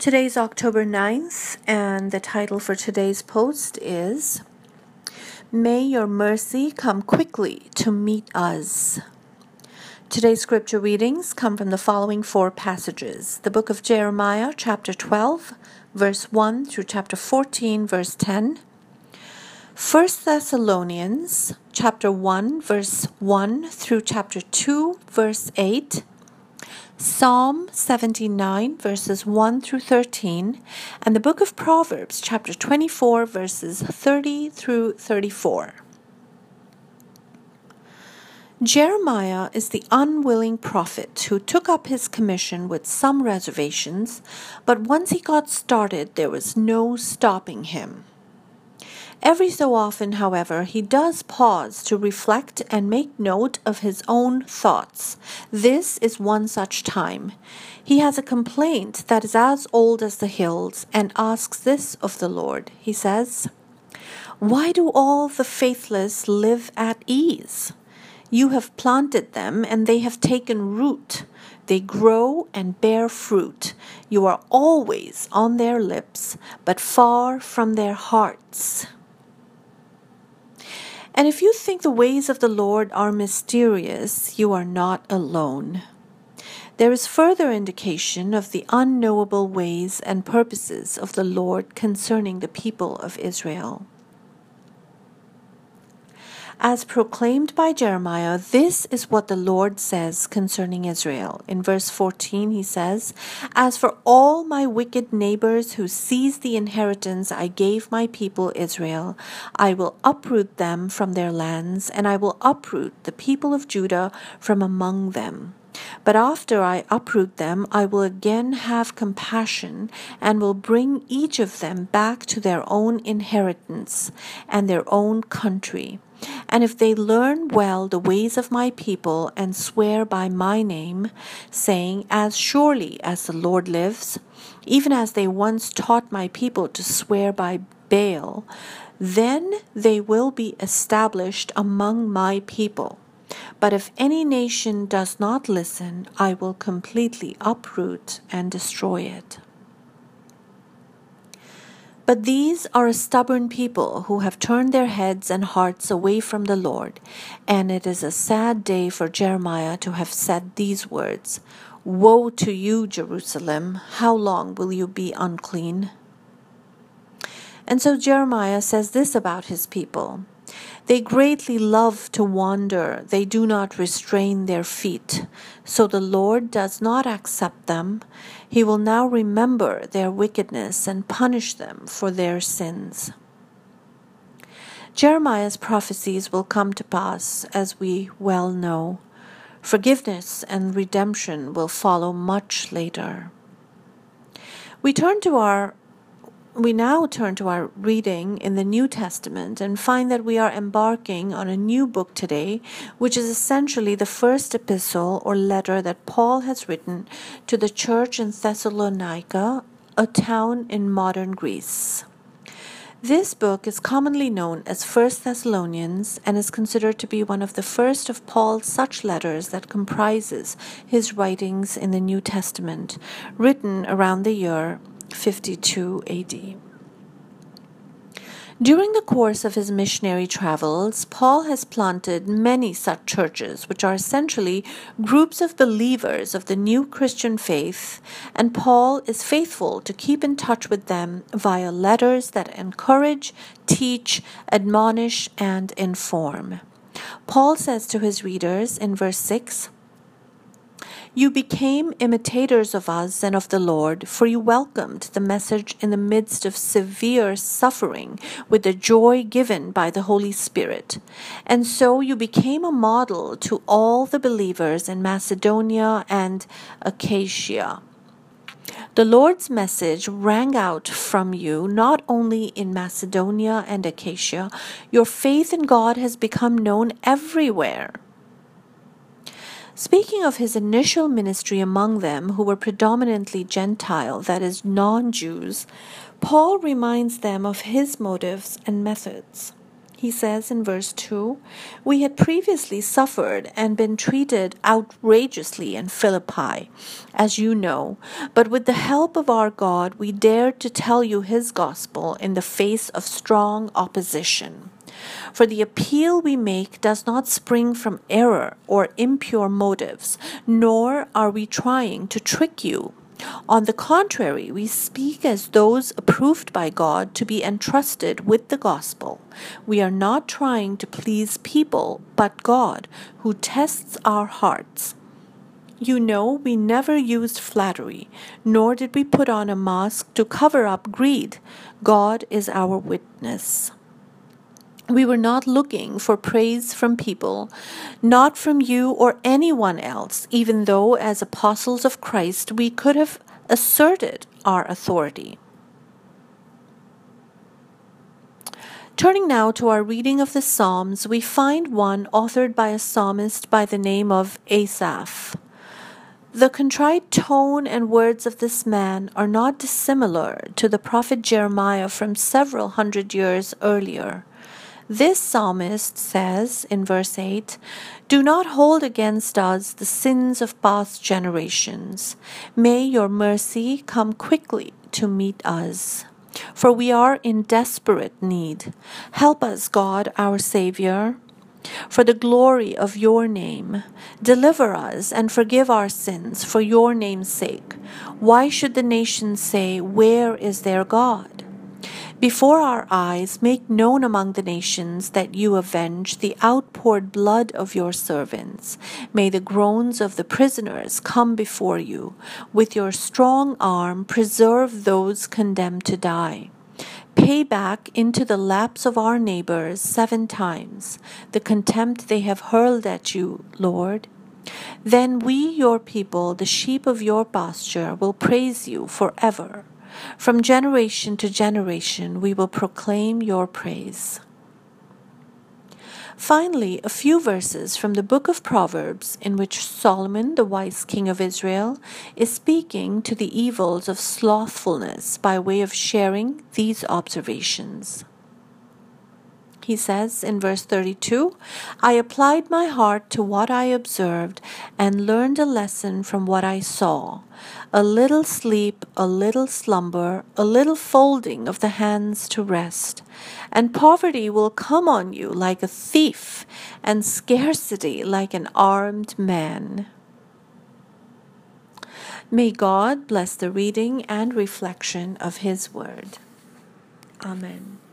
Today's October 9th, and the title for today's post is, May Your Mercy Come Quickly to Meet Us. Today's scripture readings come from the following four passages. The book of Jeremiah, chapter 12, verse 1 through chapter 14, verse 10. 1 Thessalonians, chapter 1, verse 1 through chapter 2, verse 8. Psalm 79, verses 1 through 13, and the book of Proverbs, chapter 24, verses 30 through 34. Jeremiah is the unwilling prophet who took up his commission with some reservations, but once he got started, there was no stopping him. Every so often, however, he does pause to reflect and make note of his own thoughts. This is one such time. He has a complaint that is as old as the hills and asks this of the Lord. He says, "Why do all the faithless live at ease? You have planted them and they have taken root. They grow and bear fruit. You are always on their lips, but far from their hearts." And if you think the ways of the Lord are mysterious, you are not alone. There is further indication of the unknowable ways and purposes of the Lord concerning the people of Israel. As proclaimed by Jeremiah, this is what the Lord says concerning Israel. In verse 14 he says, "As for all my wicked neighbors who seized the inheritance I gave my people Israel, I will uproot them from their lands, and I will uproot the people of Judah from among them. But after I uproot them, I will again have compassion and will bring each of them back to their own inheritance and their own country. And if they learn well the ways of my people and swear by my name, saying, As surely as the Lord lives, even as they once taught my people to swear by Baal, then they will be established among my people. But if any nation does not listen, I will completely uproot and destroy it." But these are a stubborn people who have turned their heads and hearts away from the Lord, and it is a sad day for Jeremiah to have said these words, "Woe to you, Jerusalem! How long will you be unclean?" And so Jeremiah says this about his people. They greatly love to wander. They do not restrain their feet. So the Lord does not accept them. He will now remember their wickedness and punish them for their sins. Jeremiah's prophecies will come to pass, as we well know. Forgiveness and redemption will follow much later. We now turn to our reading in the New Testament and find that we are embarking on a new book today, which is essentially the first epistle or letter that Paul has written to the church in Thessalonica, a town in modern Greece. This book is commonly known as 1 Thessalonians and is considered to be one of the first of Paul's such letters that comprises his writings in the New Testament, written around the year 52 AD. During the course of his missionary travels, Paul has planted many such churches, which are essentially groups of believers of the new Christian faith, and Paul is faithful to keep in touch with them via letters that encourage, teach, admonish, and inform. Paul says to his readers in verse 6, "You became imitators of us and of the Lord, for you welcomed the message in the midst of severe suffering with the joy given by the Holy Spirit. And so you became a model to all the believers in Macedonia and Achaia. The Lord's message rang out from you not only in Macedonia and Achaia, your faith in God has become known everywhere." Speaking of his initial ministry among them, who were predominantly Gentile, that is, non-Jews, Paul reminds them of his motives and methods. He says in verse 2, "We had previously suffered and been treated outrageously in Philippi, as you know, but with the help of our God, we dared to tell you his gospel in the face of strong opposition. For the appeal we make does not spring from error or impure motives, nor are we trying to trick you. On the contrary, we speak as those approved by God to be entrusted with the gospel. We are not trying to please people, but God, who tests our hearts. You know, we never used flattery, nor did we put on a mask to cover up greed. God is our witness. We were not looking for praise from people, not from you or anyone else, even though as apostles of Christ we could have asserted our authority." Turning now to our reading of the Psalms, we find one authored by a psalmist by the name of Asaph. The contrite tone and words of this man are not dissimilar to the prophet Jeremiah from several hundred years earlier. This psalmist says in verse 8, "Do not hold against us the sins of past generations. May your mercy come quickly to meet us, for we are in desperate need. Help us, God, our Savior, for the glory of your name. Deliver us and forgive our sins for your name's sake. Why should the nations say, 'Where is their God?' Before our eyes, make known among the nations that you avenge the outpoured blood of your servants. May the groans of the prisoners come before you. With your strong arm, preserve those condemned to die. Pay back into the laps of our neighbors 7 times the contempt they have hurled at you, Lord. Then we, your people, the sheep of your pasture, will praise you forever. From generation to generation, we will proclaim your praise." Finally, a few verses from the book of Proverbs in which Solomon, the wise king of Israel, is speaking to the evils of slothfulness by way of sharing these observations. He says in verse 32, "I applied my heart to what I observed and learned a lesson from what I saw. A little sleep, a little slumber, a little folding of the hands to rest, and poverty will come on you like a thief, and scarcity like an armed man." May God bless the reading and reflection of his word. Amen.